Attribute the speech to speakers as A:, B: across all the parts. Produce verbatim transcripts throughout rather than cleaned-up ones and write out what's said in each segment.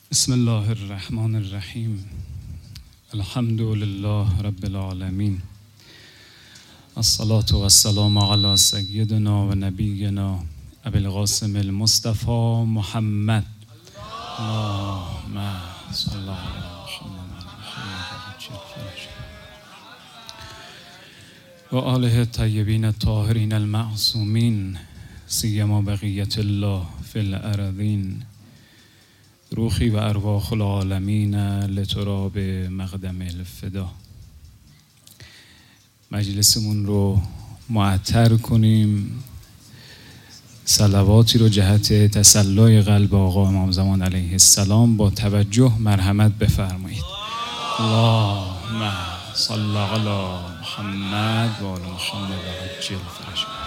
A: بسم الله الرحمن الرحیم. الحمد لله رب العالمین. الصلاة والسلام علی سیدنا و نبینا ابی القاسم المصطفى محمد. اللهم صل علی محمد و آله الطیبین الطاهرین المعصومین سیما بقیة الله فی الارضین. روحی و ارواح العالمین لتراب مقدم الفدا. مجلسمون رو معطر کنیم، صلواتی رو جهت تسلای قلب آقا امام زمان علیه السلام با توجه مرحمت بفرمایید. اللهم صل علی محمد و آل محمد و عجل فرجهم.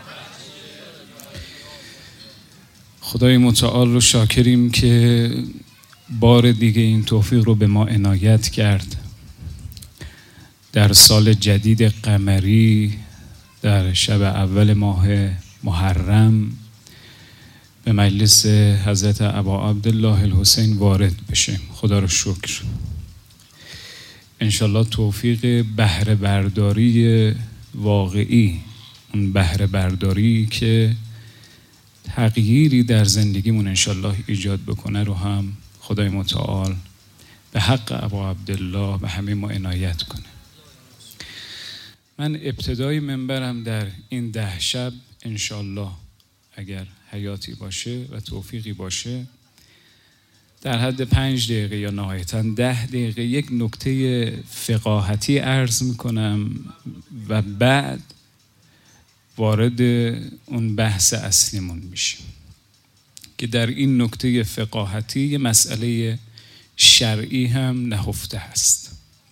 A: خدای متعال رو شاکریم که بار دیگه این توفیق رو به ما عنایت کرد. در سال جدید قمری در شب اول ماه محرم به مجلس حضرت ابا عبدالله الحسین وارد بشیم. خدا رو شکر. انشالله توفیق بهره برداری واقعی، اون بهره برداری که تغییری در زندگیمون انشالله ایجاد بکنه رو هم خدای متعال به حق ابا عبدالله به همه ما عنایت کنه. من ابتدای منبرم در این ده شب انشالله اگر حیاتی باشه و توفیقی باشه در حد پنج دقیقه یا نهایتاً ده دقیقه یک نکته فقاهتی عرض میکنم و بعد وارد اون بحث اصلیمون میشیم که در این نکته فقاهتی یه مسئله شرعی هم نهفته هست.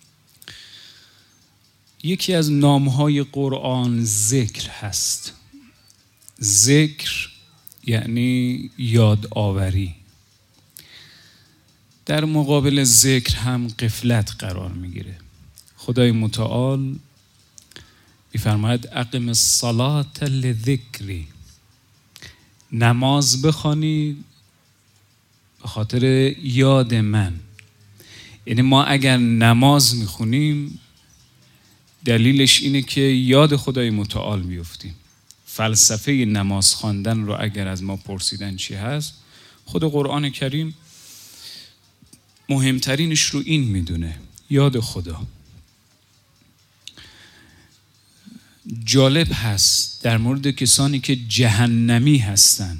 A: یکی از نامهای قرآن ذکر هست. ذکر یعنی یادآوری. در مقابل ذکر هم غفلت قرار میگیره. خدای متعال می‌فرماید اقم الصلاة لذکری، نماز بخوانید به خاطر یاد من. یعنی ما اگر نماز میخونیم دلیلش اینه که یاد خدای متعال بیفتیم. فلسفه نماز خواندن رو اگر از ما پرسیدن چی هست، خود قرآن کریم مهمترینش رو این میدونه، یاد خدا. جالب هست در مورد کسانی که جهنمی هستن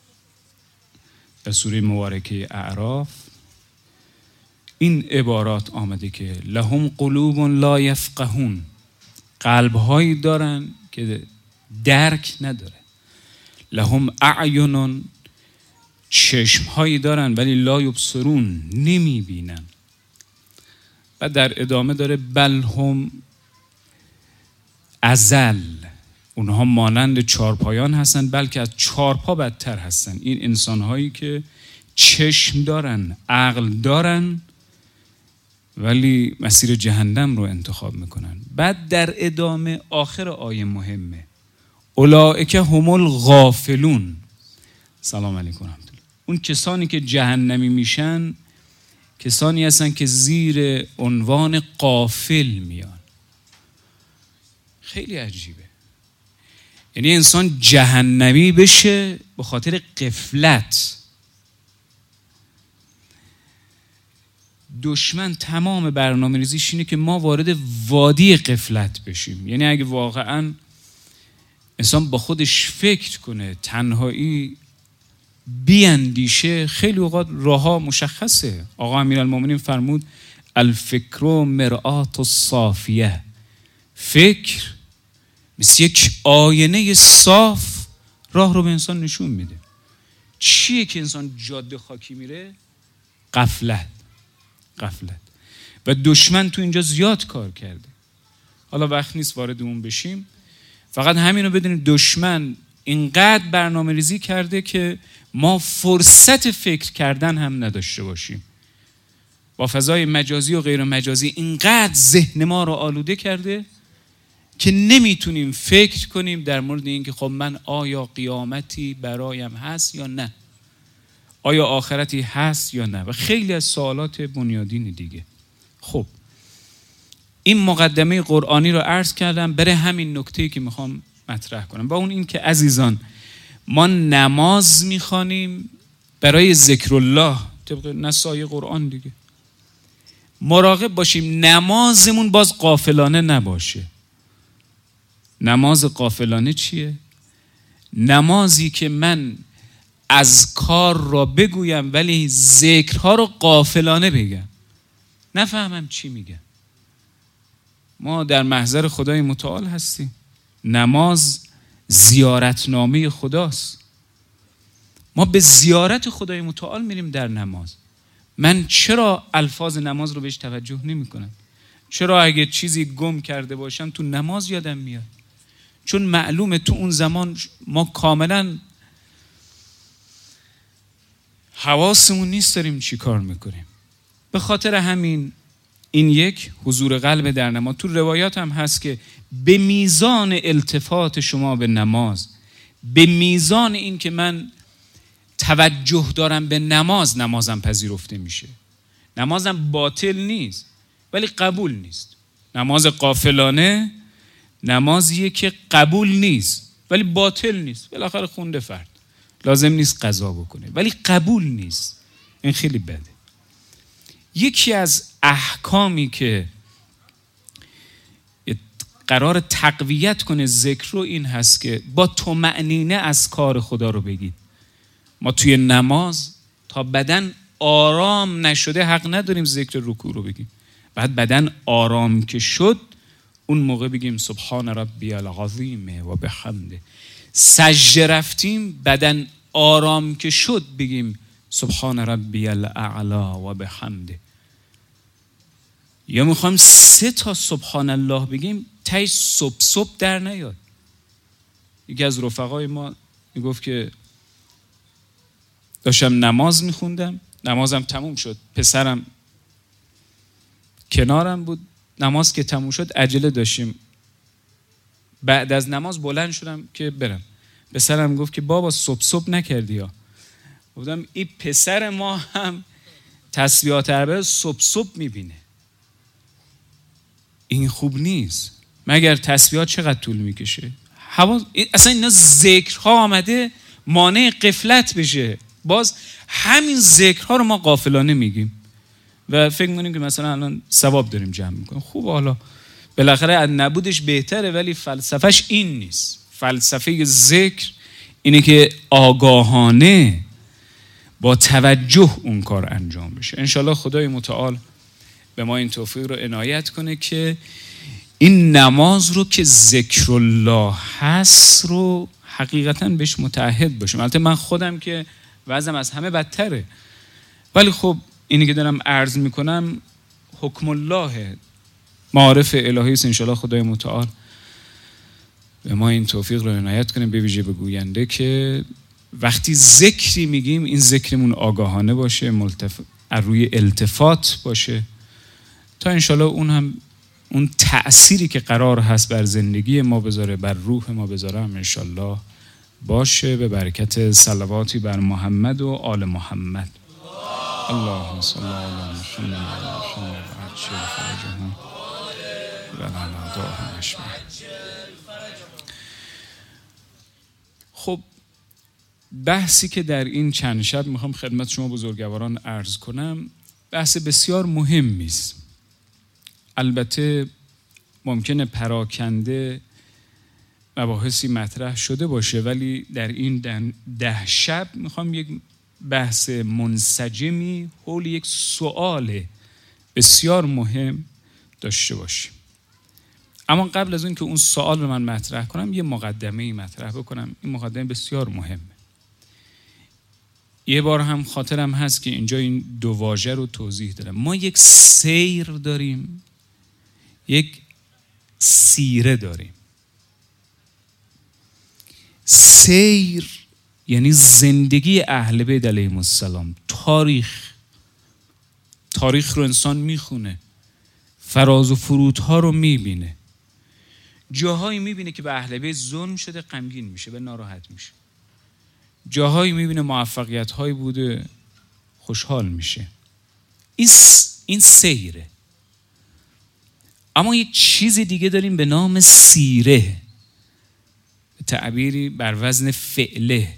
A: در سوره مبارکه اعراف این عبارات آمده که لهم قلوب لا یفقهون، قلبهایی دارن که درک نداره. لهم اعین، چشمهایی دارن ولی لا یبصرون، نمی بینن. و در ادامه داره بل هم ازل، اونها مانند چارپایان هستن بلکه از چارپا بدتر هستن. این انسانهایی که چشم دارن، عقل دارن ولی مسیر جهنم رو انتخاب میکنن. بعد در ادامه آخر آیه مهمه، اولئک هم الغافلون. سلام علیکم رحمت الله. اون کسانی که جهنمی میشن کسانی هستن که زیر عنوان غافل میان. خیلی عجیبه. یعنی انسان جهنمی بشه به خاطر غفلت. دشمن تمام برنامه ریزیش اینه که ما وارد وادی غفلت بشیم. یعنی اگه واقعا انسان با خودش فکر کنه، تنهایی بیاندیشه، خیلی اوقات راهها مشخصه. آقا امیرالمومنین فرمود الفکر مرآت الصافیه. فکر مثل یک آینه صاف راه رو به انسان نشون میده. چیه که انسان جاده خاکی میره؟ غفلت. غفلت. و دشمن تو اینجا زیاد کار کرده. حالا وقت نیست وارد اون بشیم. فقط همین رو بدونید دشمن اینقدر برنامه ریزی کرده که ما فرصت فکر کردن هم نداشته باشیم. با فضای مجازی و غیر مجازی اینقدر ذهن ما رو آلوده کرده که نمیتونیم فکر کنیم در مورد این که خب من آیا قیامتی برایم هست یا نه. آیا آخرتی هست یا نه، و خیلی از سوالات بنیادین دیگه. خب این مقدمه قرآنی رو عرض کردم برای همین نکته‌ای که میخوام مطرح کنم، با اون این که عزیزان ما نماز میخوانیم برای ذکر الله طبق نصای قرآن دیگه. مراقب باشیم نمازمون باز غافلانه نباشه. نماز غافلانه چیه؟ نمازی که من از کار را بگویم ولی ذکرها رو غافلانه بگم، نفهمم چی میگم. ما در محضر خدای متعال هستیم. نماز زیارتنامه خداست. ما به زیارت خدای متعال میریم در نماز. من چرا الفاظ نماز رو بهش توجه نمی کنم؟ چرا اگه چیزی گم کرده باشم تو نماز یادم میاد؟ چون معلومه تو اون زمان ما کاملا حواسمون نیست داریم چی کار میکنیم. به خاطر همین این یک حضور قلب در نماز. تو روایات هم هست که به میزان التفات شما به نماز، به میزان این که من توجه دارم به نماز، نمازم پذیرفته میشه. نمازم باطل نیست ولی قبول نیست. نماز غافلانه نمازیه که قبول نیست ولی باطل نیست. بالاخره خونده فرد، لازم نیست قضا بکنه ولی قبول نیست. این خیلی بده. یکی از احکامی که قرار تقویت کنه ذکر رو این هست که با طمأنینه از کار خدا رو بگید. ما توی نماز تا بدن آرام نشده حق نداریم ذکر رکوع رو بگیم. بعد بدن آرام که شد اون موقع بگیم سبحان ربی العظیم و بحمده. سجده رفتیم بدن آرام که شد بگیم سبحان ربی الاعلا و بحمده. یا میخوایم سه تا سبحان الله بگیم تایش صبح صبح در نیاد. یکی از رفقای ما میگفت که داشتم نماز میخوندم، نمازم تموم شد، پسرم کنارم بود، نماز که تموم شد عجله داشتیم، بعد از نماز بلند شدم که برم. پسرم گفت که بابا صبح صبح نکردی یا؟ گفتم این پسر ما هم تسبیحات اربعه صبح صبح میبینه. این خوب نیست. مگر تسبیحات چقدر طول میکشه؟ حواس... اصلا اینا ذکرها آمده مانع غفلت بشه. باز همین ذکرها رو ما غافلانه میگیم و فکر میکنیم که مثلا الان ثواب داریم جمع میکنیم. خوب، حالا بالاخره از نبودش بهتره ولی فلسفهش این نیست. فلسفه ذکر اینه که آگاهانه با توجه اون کار انجام بشه. انشالله خدای متعال به ما این توفیق رو عنایت کنه که این نماز رو که ذکر الله هست رو حقیقتاً بهش متعهد باشیم. البته من خودم که وضعم از همه بدتره ولی خب اینی که دارم عرض میکنم حکم الله، معارف الهی است. انشالله خدای متعال به ما این توفیق رو عنایت کنه، به ویژه به گوینده، که وقتی ذکری میگیم این ذکرمون آگاهانه باشه، ملتف... روی التفات باشه، تا انشالله اون هم اون تأثیری که قرار هست بر زندگی ما بذاره، بر روح ما بذاره هم انشالله باشه، به برکت صلواتی بر محمد و آل محمد. اللهم صل علی محمد و محمد و عجل فرجهم و لنا اجمعین. خب بحثی که در این چند شب میخوام خدمت شما بزرگواران عرض کنم بحث بسیار مهمی است. البته ممکنه پراکنده مباحثی مطرح شده باشه ولی در این ده شب میخوام یک بحث منسجمی حول یک سوال بسیار مهم داشته باشیم. اما قبل از اون که اون سوال رو من مطرح کنم یه مقدمه مطرح بکنم. این مقدمه بسیار مهمه. یه بار هم خاطرم هست که اینجا این دو واژه رو توضیح دادم. ما یک سیر داریم، یک سیره داریم. سیر یعنی زندگی اهل بیت علیهم السلام، تاریخ. تاریخ رو انسان میخونه، فراز و فرودها رو میبینه، جاهایی میبینه که به اهل بیت ظلم شده غمگین میشه، به ناراحت میشه، جاهایی میبینه موفقیت هایی بوده خوشحال میشه. این این سیره. اما یک چیز دیگه داریم به نام سیره، تعبیری بر وزن فعله.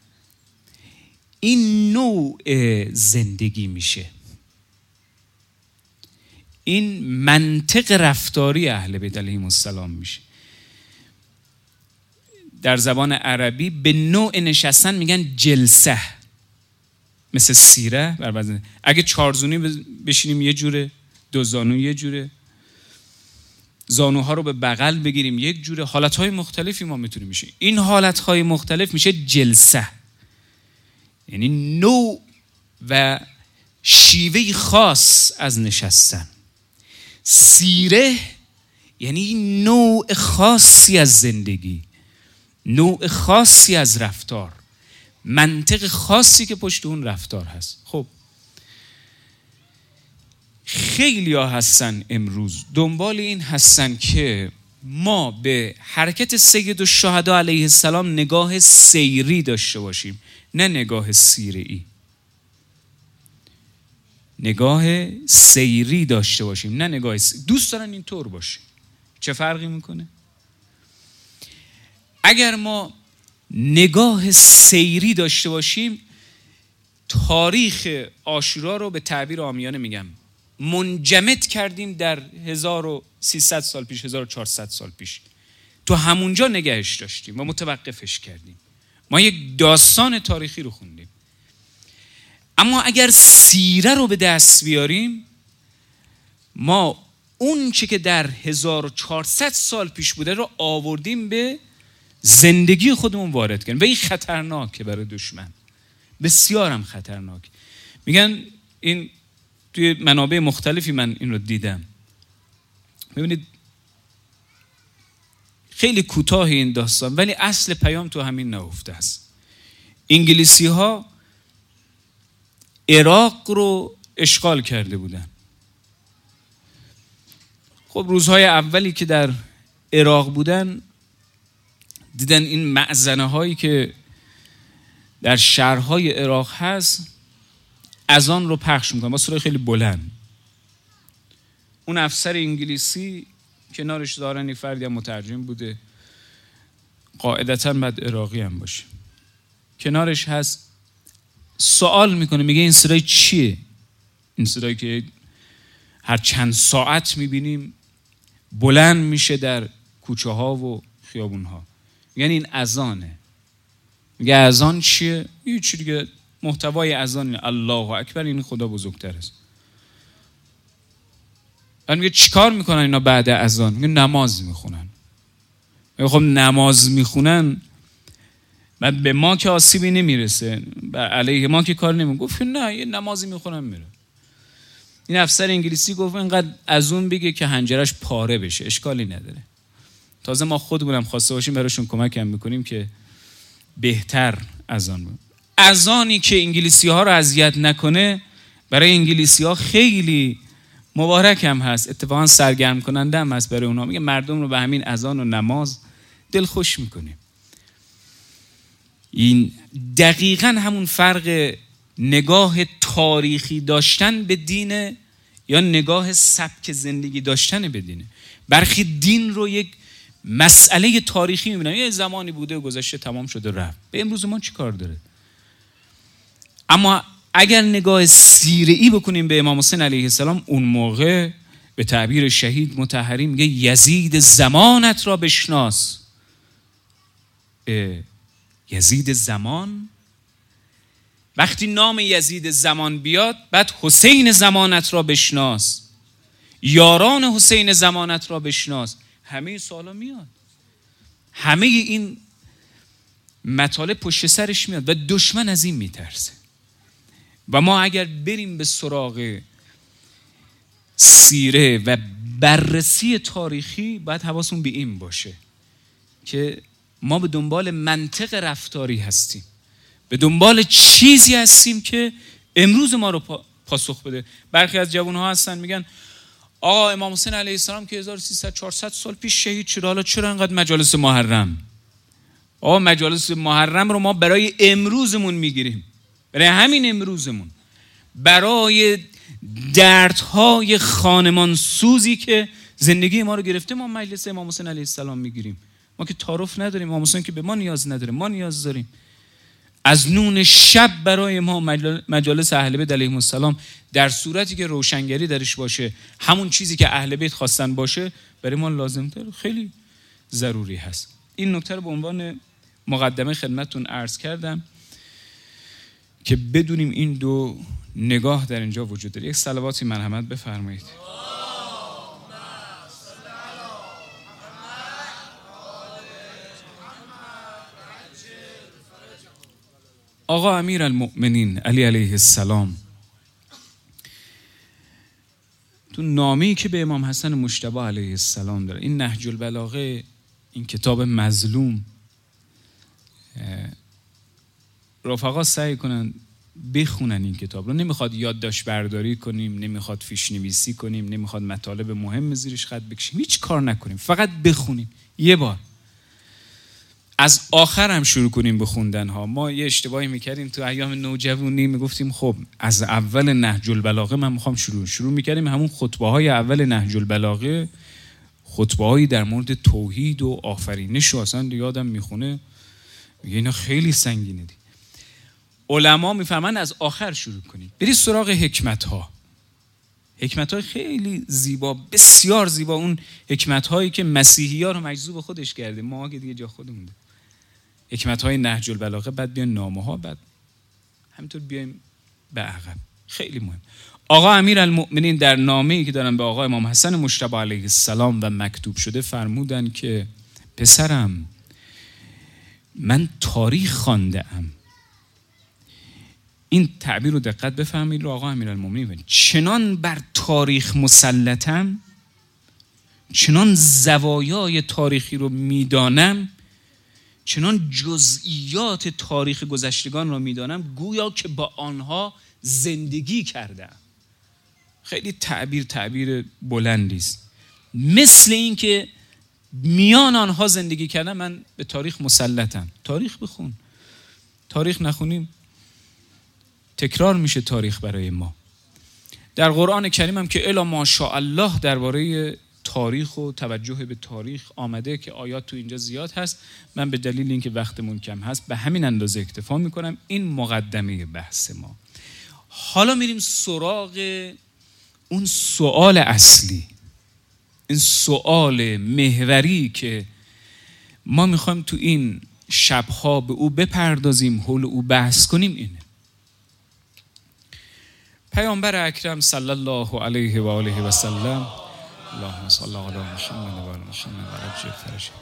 A: این نوع زندگی میشه، این منطق رفتاری اهل بیت علیهم السلام میشه. در زبان عربی به نوع نشستن میگن جلسه، مثل سیره بر وزن. اگه چارزونی بشینیم یه جوره، دو زانو یه جوره، زانوها رو به بغل بگیریم یک جوره، حالتهای مختلفی ما میتونیم میشه. این حالتهای مختلف میشه جلسه، یعنی نوع و شیوه خاص از نشستن. سیره یعنی نوع خاصی از زندگی، نوع خاصی از رفتار، منطق خاصی که پشت اون رفتار هست. خب خیلی ها هستن امروز دنبال این هستن که ما به حرکت سید الشهدا علیه السلام نگاه سیری داشته باشیم، نه نگاه سیره‌ای. نگاه سیری داشته باشیم، نه نگاه سیری. دوست دارن اینطور باشه. چه فرقی میکنه؟ اگر ما نگاه سیری داشته باشیم، تاریخ عاشورا رو به تعبیر عامیانه میگم منجمد کردیم در هزار و سیصد سال پیش، هزار و چهارصد سال پیش. تو همونجا نگهش داشتیم و متوقفش کردیم. ما یک داستان تاریخی رو خوندیم. اما اگر سیره رو به دست بیاریم، ما اون چی که در هزار و چهارصد سال پیش بوده رو آوردیم به زندگی خودمون وارد کردیم و این خطرناکه برای دشمن، بسیار هم خطرناک. میگن این توی منابع مختلفی من این رو دیدم. ببینید خیلی کوتاه این داستان، ولی اصل پیام تو همین نهفته است. انگلیسی ها عراق رو اشغال کرده بودن. خب روزهای اولی که در عراق بودن دیدن این معزنه هایی که در شهرهای عراق هست اذان رو پخش میکنن با صدای خیلی بلند. اون افسر انگلیسی کنارش دارن فردی هم مترجم بوده، قاعدتاً بعد عراقی هم باشه، کنارش هست، سوال میکنه، میگه این صدای چیه؟ این صدایی که هر چند ساعت میبینیم بلند میشه در کوچه ها و خیابون ها. یعنی این اذانه. میگه اذان چیه؟ یه چیزی که محتوای اذان الله اکبر، این خدا بزرگتر است. بعد میگه چیکار میکنن اینا بعد اذان؟ میگه نماز میخونن. میگه خب نماز میخونن بعد به ما که آسیبی نمیرسه، بر علیه ما که کار نمیکنه. گفت نه، یه نمازی میخونن میره. این افسر انگلیسی گفت اینقدر از اون بگه که حنجرش پاره بشه، اشکالی نداره. تازه ما خودمونم خواسته باشیم براشون کمک هم میکنیم که بهتر اذان بود. اذانی که انگلیسی ها رو اذیت نکنه برای انگلیسی ها خیلی مبارک هم هست، اتفاقا سرگرم کننده هم هست برای اونها. میگه مردم رو به همین اذان و نماز دل خوش میکنیم. این دقیقاً همون فرق نگاه تاریخی داشتن به دینه یا نگاه سبک زندگی داشتن به دینه. برخی دین رو یک مسئله تاریخی میبینن، یه زمانی بوده و گذشته تمام شده رفت، به امروز ما چی کار داره؟ اما اگر نگاه سیره‌ای بکنیم به امام حسین علیه السلام، اون موقع به تعبیر شهید مطهری میگه یزید زمانت را بشناس. یزید زمان، وقتی نام یزید زمان بیاد بعد حسین زمانت را بشناس، یاران حسین زمانت را بشناس. همه سوالا میاد، همه این مطالب پشت سرش میاد و دشمن از این میترسه. و ما اگر بریم به سراغ سیره و بررسی تاریخی باید حواسمون به این باشه که ما به دنبال منطق رفتاری هستیم، به دنبال چیزی هستیم که امروز ما رو پاسخ بده. برخی از جوان‌ها هستن میگن آقا امام حسین علیه السلام که هزار و سیصد چهارصد سال پیش شهید شد، حالا چرا انقدر مجالس محرم؟ آقا مجالس محرم رو ما برای امروزمون میگیریم، برای همین امروزمون. برای دردهای خانمان سوزی که زندگی ما رو گرفته ما مجلس امام حسین علیه السلام میگیریم. ما که تعارف نداریم، امام حسین که به ما نیاز نداره، ما نیاز داریم. از نون شب برای ما مجالس اهل بیت علیهم السلام در صورتی که روشنگری درش باشه، همون چیزی که اهل بیت خواستن باشه، برای ما لازم داره، خیلی ضروری هست. این نکته رو به عنوان مقدمه خدمتتون عرض کردم که بدونیم این دو نگاه در اینجا وجود داره. یک صلواتی مرحمت بفرمایید. آقا امیر المؤمنین علی علیه السلام تو نامه‌ای که به امام حسن مجتبی علیه السلام داره، این نهج البلاغه، این کتاب مظلوم، رفقا سعی کنن بخونن این کتاب رو. نمیخواد یادداشت برداری کنیم، نمیخواد فیش نویسی کنیم، نمیخواد مطالب مهم زیرش خط بکشیم، هیچ کار نکنیم، فقط بخونیم یه بار. از آخر هم شروع کنیم به خوندن ها. ما یه اشتباهی میکردیم تو ایام نوجوانی، میگفتیم خب از اول نهج البلاغه من میخوام شروع شروع میکردیم همون خطبه های اول نهج البلاغه، خطبه هایی در مورد توحید و آفرینش و اصلا دیگه آدم میخونه میگه اینا خیلی سنگینه دی. علما میفهمن از آخر شروع کنیم. برید سراغ حکمت ها. حکمت های خیلی زیبا، بسیار زیبا، اون حکمت هایی که مسیحی ها رو مجذوب خودش کرده، ما که دیگه جا خودمون ده. حکمت های نهج البلاغه، بعد بیان نامه ها، بعد همینطور بیایم به عقب. خیلی مهم. آقا امیر المؤمنین در نامه‌ای که دارن به آقا امام حسن مجتبی علیه السلام و مکتوب شده فرمودن که پسرم من تاریخ خوانده ام. این تعبیر رو دقت بفهمید رو آقا امیرالمومنین، چنان بر تاریخ مسلطم، چنان زوایای تاریخی رو میدانم، چنان جزئیات تاریخ گذشتگان رو میدانم گویا که با آنها زندگی کردم. خیلی تعبیر تعبیر بلندی است. مثل این که میان آنها زندگی کردم، من به تاریخ مسلطم. تاریخ بخون. تاریخ نخونیم تکرار میشه تاریخ برای ما. در قرآن کریم هم که الا ماشاءالله درباره تاریخ و توجه به تاریخ آمده که آیات تو اینجا زیاد هست. من به دلیل اینکه وقتمون کم هست به همین اندازه اکتفا میکنم. این مقدمه بحث ما. حالا میریم سراغ اون سوال اصلی، این سوال محوری که ما میخوایم تو این شبها به او بپردازیم، حول او بحث کنیم. اینه پیامبر اکرم صلی الله علیه و آله و سلم، اللهم صل علی محمد و آل محمد و عجل فرجه،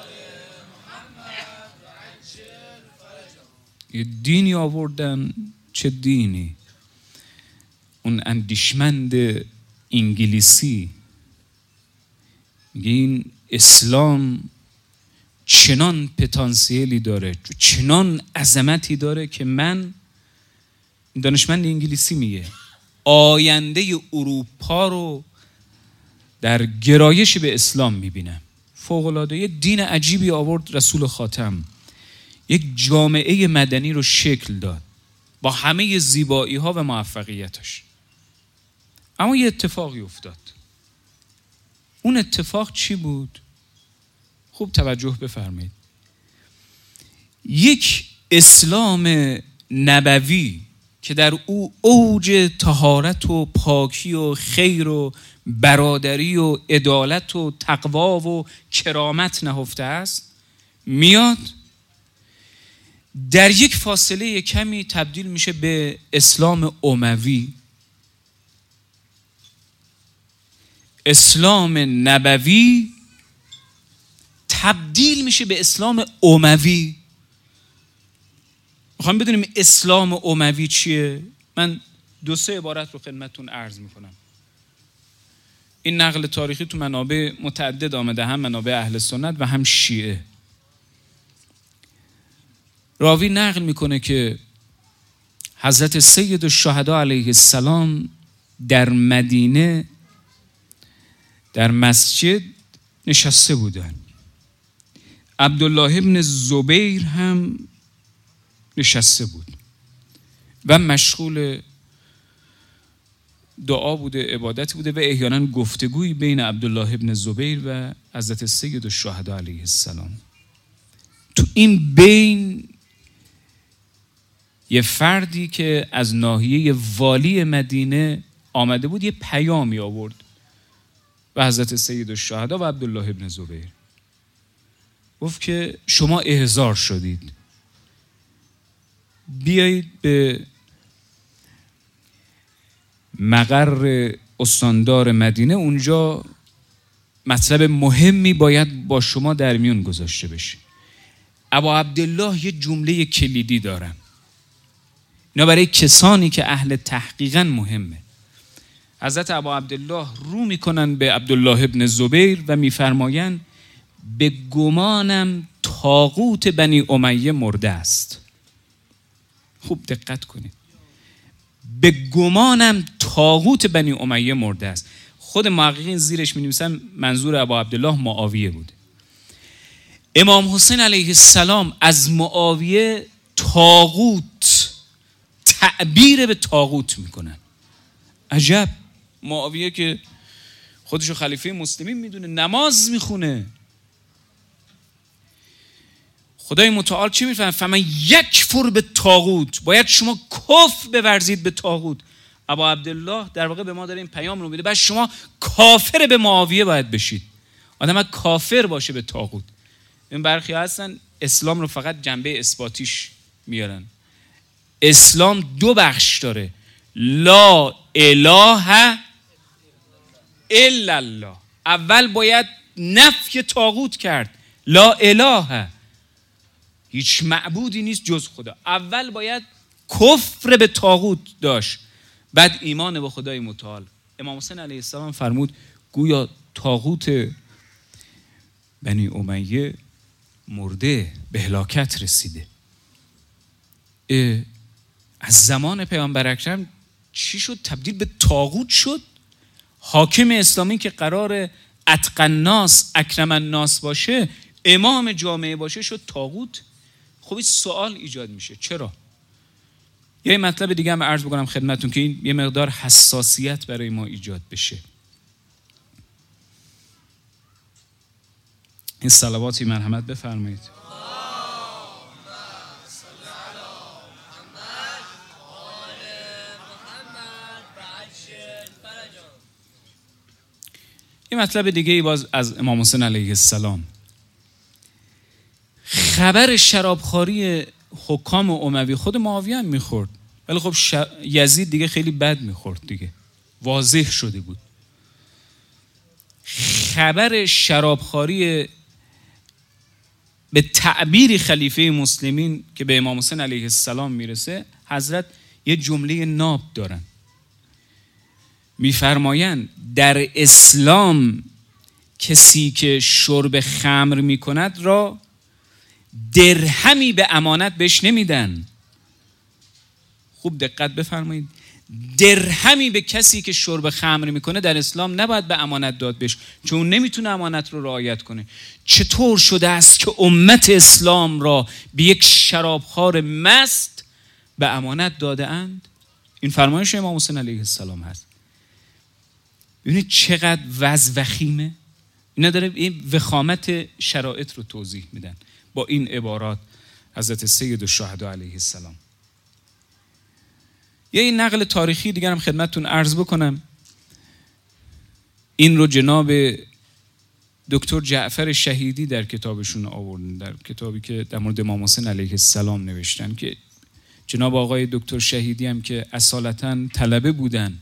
A: یه دینی آوردن. چه دینی؟ اون اندیشمند انگلیسی میگه این اسلام چنان پتانسیلی داره، چنان عظمتی داره که من، دانشمند انگلیسی میگه، آینده اروپا رو در گرایش به اسلام میبینم. فوق‌العاده. یه دین عجیبی آورد رسول خاتم، یک جامعه مدنی رو شکل داد با همه زیبایی ها و موفقیتش. اما یه اتفاقی افتاد. اون اتفاق چی بود؟ خوب توجه بفرمایید. یک اسلام نبوی که در او اوج طهارت و پاکی و خیر و برادری و عدالت و تقوا و کرامت نهفته است، میاد در یک فاصله کمی تبدیل میشه به اسلام اموی. اسلام نبوی تبدیل میشه به اسلام اموی. میخوام بدونیم اسلام اموی چیه؟ من دو سه عبارت رو خدمتتون عرض میکنم. این نقل تاریخی تو منابع متعدد آمده، هم منابع اهل سنت و هم شیعه. راوی نقل میکنه که حضرت سید الشهدا علیه السلام در مدینه در مسجد نشسته بودن. عبدالله ابن زبیر هم نشسته بود و مشغول دعا بوده، عبادت بوده و احیانا گفتگویی بین عبدالله ابن زبیر و حضرت سید الشهدا علیه السلام. تو این بین یه فردی که از ناحیه والی مدینه آمده بود یه پیامی آورد و حضرت سید الشهدا و عبدالله ابن زبیر گفت که شما احضار شدید، بیایید به مقر استاندار مدینه، اونجا مطلب مهمی باید با شما در میون گذاشته بشه. ابا عبدالله یه جمله کلیدی دارن، اینا برای کسانی که اهل تحقیقاً مهمه. حضرت ابا عبدالله رو میکنن به عبدالله ابن زبیر و میفرمایند به گمانم طاغوت بنی امیه مرده است. خوب دقت کنید، به گمانم طاغوت بنی امیه مرده است. خود محققین زیرش می‌نویسن منظور ابا عبدالله معاویه بود. امام حسین علیه السلام از معاویه طاغوت تعبیر به طاغوت میکنن. عجب، معاویه که خودشو خلیفه مسلمین میدونه، نماز میخونه، خدای متعال چی میفهمه؟ فمن یکفر به طاغوت، باید شما کفر بورزید به طاغوت. ابا عبدالله در واقع به ما داره این پیام رو میده، بعد شما کافر به معاویه باید بشید. آدم کافر باشه به طاغوت. این برخی هستن اسلام رو فقط جنبه اثباتیش میارن. اسلام دو بخش داره، لا اله الا الله. اول باید نفی طاغوت کرد، لا اله، هیچ معبودی نیست جز خدا. اول باید کفر به طاغوت داشت، بعد ایمان به خدای متعال. امام حسین علیه السلام فرمود گویا طاغوت بنی امیه مرده، به هلاکت رسیده. از زمان پیامبر اکرم چی شد؟ تبدیل به طاغوت شد. حاکم اسلامی که قرار اتقی الناس اکرم الناس باشه، امام جامعه باشه، شد طاغوت. خب این سوال ایجاد میشه چرا؟ یه مطلب دیگه هم عرض بکنم خدمتون که این یه مقدار حساسیت برای ما ایجاد بشه. این صلواتی مرحمت بفرمایید. یه مطلب دیگه ای باز از امام حسین علیه السلام، خبر شرابخواری حکام اموی خود معاویه هم میخورد، ولی خب ش... یزید دیگه خیلی بد میخورد دیگه، واضح شده بود. خبر شرابخواری به تعبیر خلیفه مسلمین که به امام حسین علیه السلام میرسه، حضرت یه جمله ناب دارن، میفرمایند در اسلام کسی که شرب خمر میکند را درهمی به امانت بهش نمیدن. خوب دقت بفرمایید، درهمی به کسی که شرب خمر میکنه در اسلام نباید به امانت داد بهش، چون اون نمیتونه امانت رو رعایت کنه. چطور شده است که امت اسلام را به یک شرابخوار مست به امانت داده اند؟ این فرمایش امام حسین علیه السلام هست. ببینید چقدر وضع وخیمه. اینا داره این وخامت شرایط رو توضیح میدن با این عبارات حضرت سید الشهدا علیه السلام. یه این نقل تاریخی دیگر هم خدمتتون عرض بکنم. این رو جناب دکتر جعفر شهیدی در کتابشون آوردن، در کتابی که در مورد امام حسین علیه السلام نوشتن، که جناب آقای دکتر شهیدی هم که اصالتاً طلبه بودن،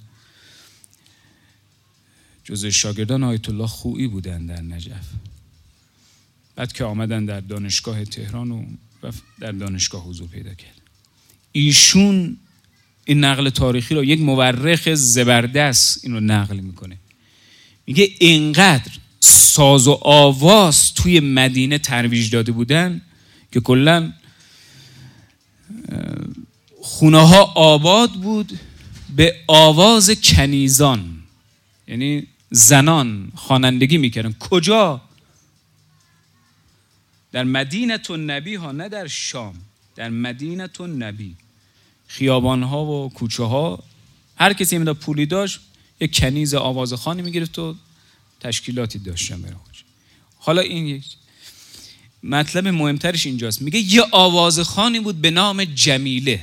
A: جزء شاگردان آیت الله خویی بودن در نجف، بعد که آمدن در دانشگاه تهران و در دانشگاه حضور پیدا کرد. ایشون این نقل تاریخی رو، یک مورخ زبردست این رو نقل میکنه، میگه اینقدر ساز و آواز توی مدینه ترویج داده بودن که کلا خونه ها آباد بود به آواز کنیزان، یعنی زنان خوانندگی میکردن. کجا؟ در مدینه النبی ها، نه در شام، در مدینه النبی. خیابان ها و کوچه ها، هر کسی میداد پولی داشت یک کنیز آوازخوانی میگرفت و تشکیلاتی داشتن برای خودش. حالا این یک مطلب مهمترش اینجاست، میگه یه آوازخوانی بود به نام جمیله.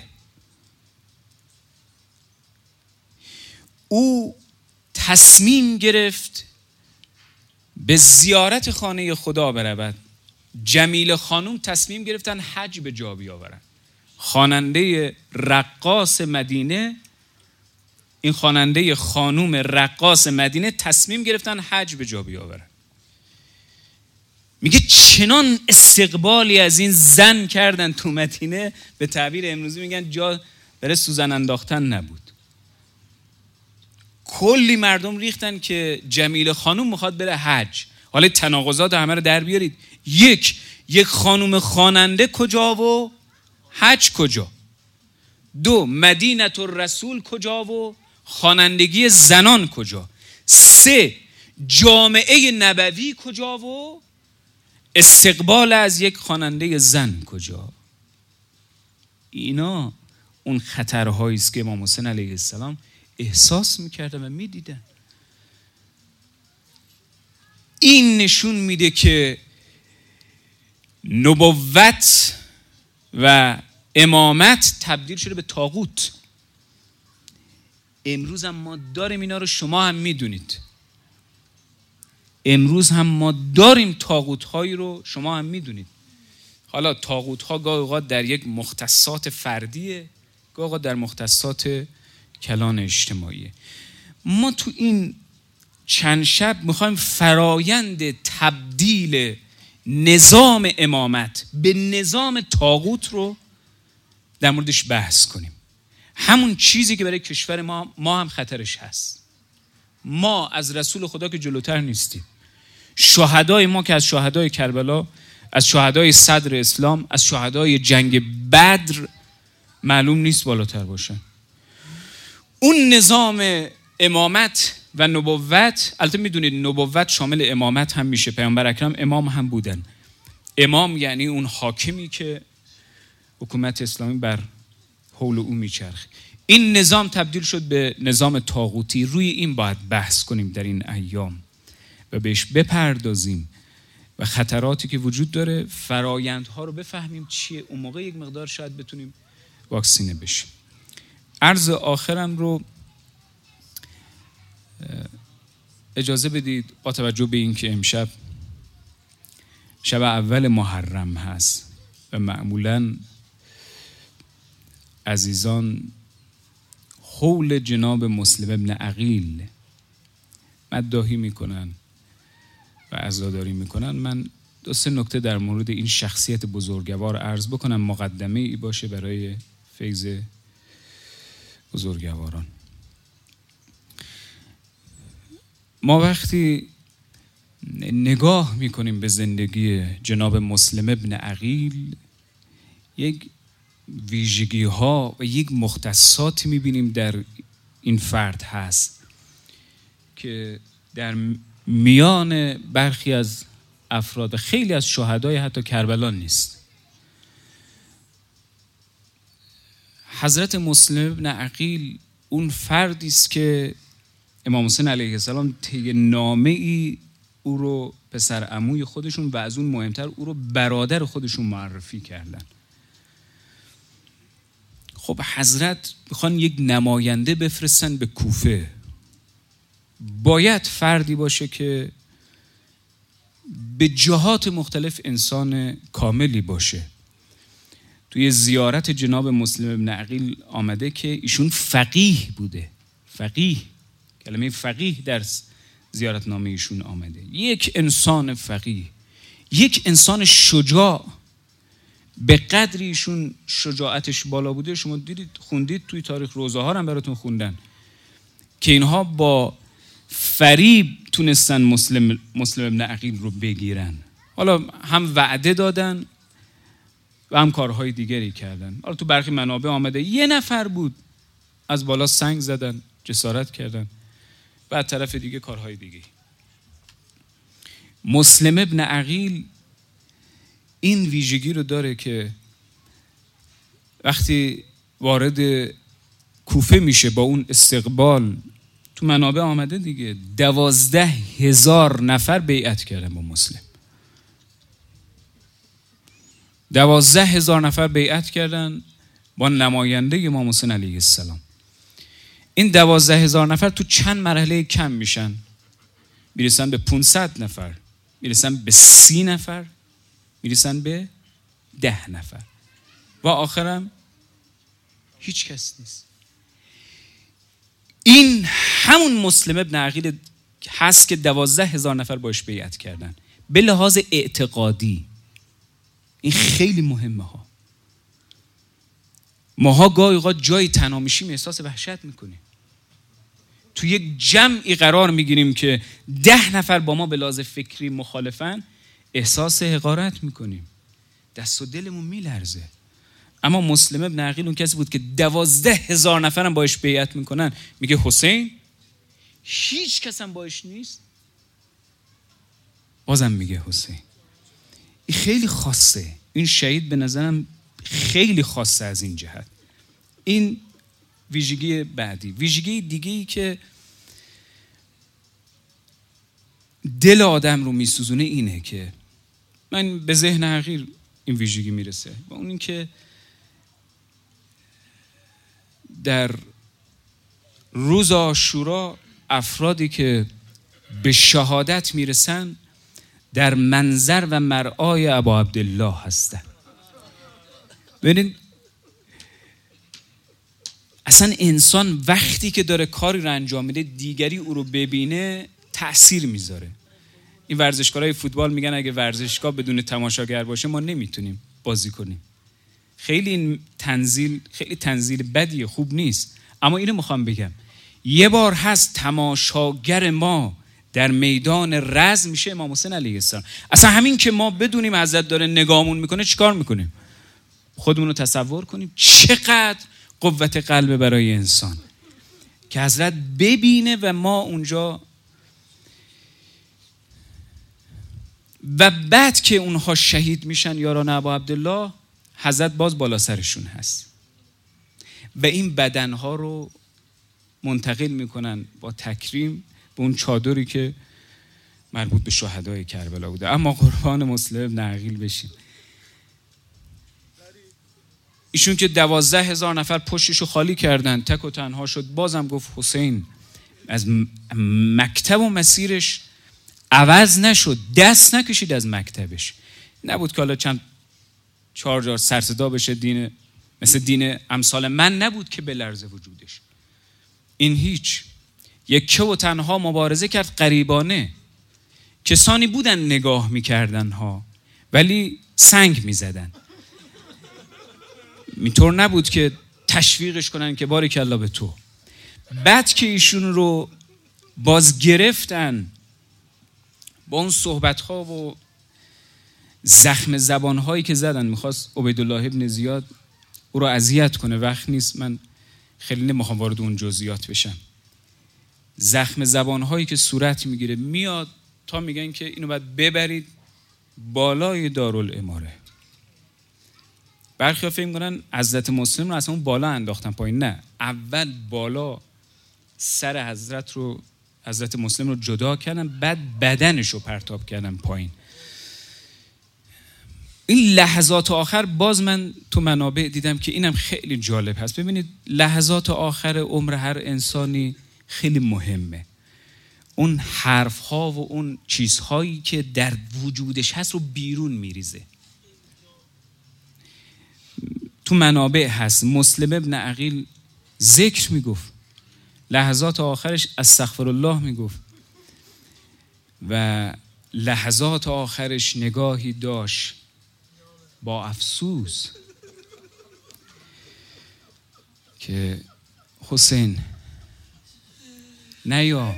A: او تصمیم گرفت به زیارت خانه خدا برود. جمیله خانوم تصمیم گرفتن حج به جا بیاورن. خواننده رقاص مدینه، این خواننده خانوم رقاص مدینه تصمیم گرفتن حج به جا بیاورن. میگه چنان استقبالی از این زن کردن تو مدینه، به تعبیر امروزی میگن جا برای سوزن انداختن نبود. کلی مردم ریختن که جمیله خانوم میخواد بره حج. حالا تناقضات همه رو در بیارید. یک یک خانوم خواننده کجا و حج کجا؟ دو مدینه الرسول کجا و خوانندگی زنان کجا؟ سه جامعه نبوی کجا و استقبال از یک خواننده زن کجا؟ اینا اون خطرهایی است که امام حسین علیه السلام احساس میکردن و میدیدن. این نشون میده که نبوت و امامت تبدیل شده به طاغوت. امروز هم ما داریم اینا رو، شما هم میدونید. امروز هم ما داریم طاغوت هایی رو، شما هم میدونید. حالا طاغوت ها گاه اوقات در یک مختصات فردیه، گاه اوقات در مختصات کلان اجتماعیه. ما تو این چند شب میخوایم فرایند تبدیل نظام امامت به نظام طاغوت رو در موردش بحث کنیم. همون چیزی که برای کشور ما ما هم خطرش هست. ما از رسول خدا که جلوتر نیستیم. شهدای ما که از شهدای کربلا، از شهدای صدر اسلام، از شهدای جنگ بدر معلوم نیست بالاتر باشن. اون نظام امامت و نبوت، البته میدونید نبوت شامل امامت هم میشه، پیامبر اکرم امام هم بودن. امام یعنی اون حاکمی که حکومت اسلامی بر حول او میچرخه. این نظام تبدیل شد به نظام طاغوتی. روی این باید بحث کنیم در این ایام و بهش بپردازیم و خطراتی که وجود داره، فرایندها رو بفهمیم چیه. اون موقع یک مقدار شاید بتونیم واکسینه بشیم. عرض آخرم رو اجازه بدید با توجه به این که امشب شب اول محرم هست و معمولاً عزیزان حول جناب مسلم ابن عقیل مداحی میکنن و عزاداری میکنن، من دو سه نکته در مورد این شخصیت بزرگوار عرض بکنم، مقدمه ای باشه برای فیض بزرگواران. ما وقتی نگاه میکنیم به زندگی جناب مسلم ابن عقیل، یک ویژگی ها و یک مختصاتی میبینیم در این فرد هست که در میان برخی از افراد، خیلی از شهدای حتی کربلا نیست. حضرت مسلم ابن عقیل اون فردی است که امام حسین علیه السلام طی نامه‌ای او رو پسر عموی خودشون و از اون مهمتر او رو برادر خودشون معرفی کردن. خب حضرت میخوان یک نماینده بفرستن به کوفه. باید فردی باشه که به جهات مختلف انسان کاملی باشه. توی زیارت جناب مسلم ابن عقیل آمده که ایشون فقیه بوده. فقیه، کلمه فقیه در زیارت نامه ایشون آمده. یک انسان فقیه، یک انسان شجاع. به قدری ایشون شجاعتش بالا بوده، شما دیدید خوندید توی تاریخ، روزه ها هم براتون خوندن که اینها با فریب تونستن مسلم مسلم ابن عقیل رو بگیرن. حالا هم وعده دادن و هم کارهای دیگری کردن. حالا تو برخی منابع آمده یه نفر بود، از بالا سنگ زدن، جسارت کردن، بعد طرف دیگه کارهای دیگه. مسلم ابن عقیل این ویژگی رو داره که وقتی وارد کوفه میشه با اون استقبال تو منابع آمده دیگه، دوازده هزار نفر بیعت کردن با مسلم. دوازده هزار نفر بیعت کردن با نماینده امام حسین علیه السلام. این دوازده هزار نفر تو چند مرحله کم میشن، میرسن به پانصد نفر، میرسن به سی نفر، میرسن به ده نفر و آخرم هیچ کس نیست. این همون مسلم ابن عقیل هست که دوازده هزار نفر باش بیعت کردن. به لحاظ اعتقادی این خیلی مهمه ها. ماها گاهی اوقات جایی تنها میشیم احساس وحشت میکنیم. تو یک جمعی قرار میگیریم که ده نفر با ما به لحاظ فکری مخالفن، احساس حقارت میکنیم، دست و دلمون میلرزه. اما مسلم ابن عقیل اون کسی بود که دوازده هزار نفرم باش بیعت میکنن، میگه حسین هیچ کس هم باش نیست، بازم میگه حسین. این خیلی خاصه، این شهید به نظرم خیلی خاصه از این جهت. این ویژگی بعدی. ویژگی دیگه‌ای که دل آدم رو میسوزونه اینه که من به ذهن عقیل این ویژگی میرسه و اون این که در روز عاشورا افرادی که به شهادت میرسن در منظر و مرآی ابا عبدالله هستن. ببینید اصلا انسان وقتی که داره کاری رو انجام میده دیگری او رو ببینه تأثیر میذاره. این ورزشکارهای فوتبال میگن اگه ورزشگاه بدون تماشاگر باشه ما نمیتونیم بازی کنیم. خیلی این تنزیل خیلی تنزیل بدیه، خوب نیست. اما اینو میخوام بگم، یه بار هست تماشاگر ما در میدان رزم میشه امام حسین علیه السلام. اصلا همین که ما بدونیم حضرت داره نگاهمون میکنه چیکار میکنیم؟ خودمون رو تصور کنیم چقدر قوت قلب برای انسان که حضرت ببینه و ما اونجا. و بعد که اونها شهید میشن یاران ابا عبدالله، حضرت باز بالا سرشون هست و این بدنها رو منتقل میکنن با تکریم به اون چادری که مربوط به شهدای کربلا بوده. اما قربان مسلم ابن عقیل بشین، ایشون که دوازده هزار نفر پشتشو خالی کردن، تک و تنها شد، بازم گفت حسین از مکتب و مسیرش عوض نشد، دست نکشید از مکتبش. نبود که حالا چند چهار جار سرصدا بشه، دین مثل دین امثال من نبود که بلرزه وجودش. این هیچ، یک و تنها مبارزه کرد غریبانه. کسانی بودن نگاه میکردن ها ولی سنگ میزدن. اینطور نبود که تشویقش کنن که باریکالله به تو. بعد که ایشون رو باز گرفتن با اون صحبت ها و زخم زبان هایی که زدن، میخواست عبیدالله ابن زیاد او رو اذیت کنه، وقت نیست من خیلی نمیخوام وارد اون جزئیات بشم. زخم زبان هایی که صورت میگیره میاد تا میگن که اینو باید ببرید بالای دارالاماره. برخی ها فکر میکنن حضرت مسلم رو اصلا اون بالا انداختن پایین. نه، اول بالا سر حضرت رو حضرت مسلم رو جدا کردن، بعد بدنش رو پرتاب کردن پایین. این لحظات آخر باز من تو منابع دیدم که اینم خیلی جالب هست. ببینید لحظات آخر عمر هر انسانی خیلی مهمه. اون حرف ها و اون چیزهایی که در وجودش هست رو بیرون میریزه. تو منابع هست مسلم ابن عقیل ذکر میگفت، لحظات آخرش استغفر الله میگفت و لحظات آخرش نگاهی داشت با افسوس که حسین نیا،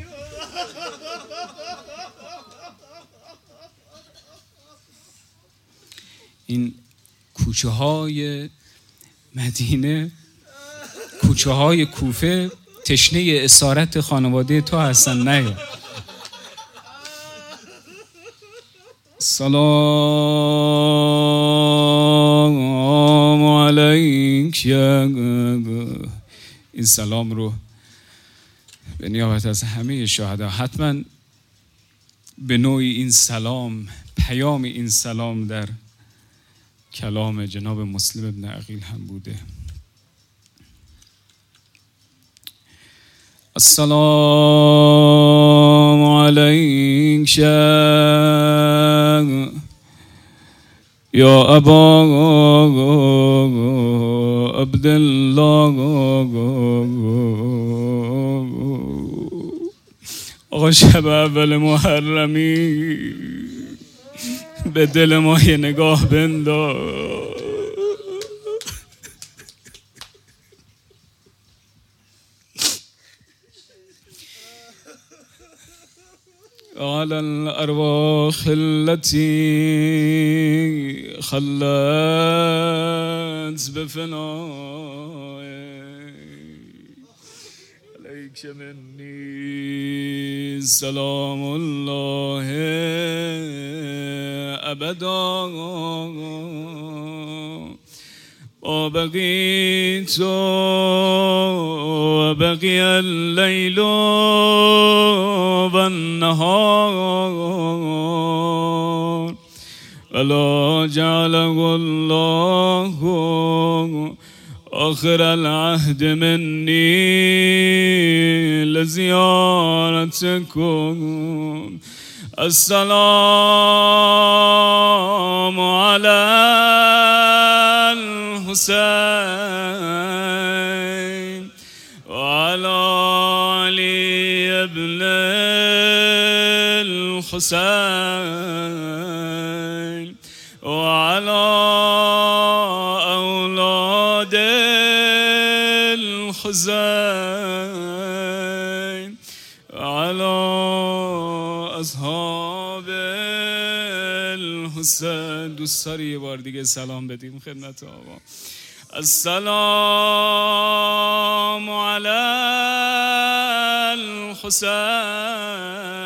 A: این کوچه های مدینه، کوچه های کوفه تشنه اسارت خانواده تو هستن، نیا. سلام علیک. این سلام رو به نیابت از همه شهدا حتما به نوعی این سلام، پیام این سلام در کلام جناب مسلم ابن عقیل هم بوده. السلام علیک یا ابا عبدالله. آقا شب اول محرمی به دل ما یه نگاه بنداز. على الأرواح التي خلت بفنائك عليك مني سلام الله أبدا وبقيت وبقي الليل والنهار ولا جعله الله آخر العهد مني لزيارتكم. السلام على الحسين وعلى علي ابن الحسين وعلى أولاد الحسين وعلى أصحاب الحسین. دوست داری یه بار دیگه سلام بدیم خدمت آقا؟ السلام علی الحسین